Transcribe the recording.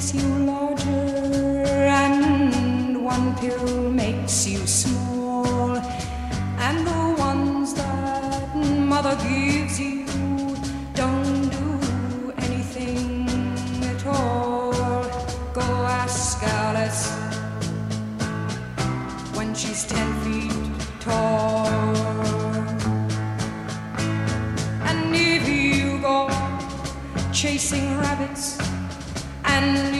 makes you larger, and one pill makes you small, and the ones that mother gives you don't do anything at all. Go ask Alice when she's 10 feet tall. And if you go chasing rabbits and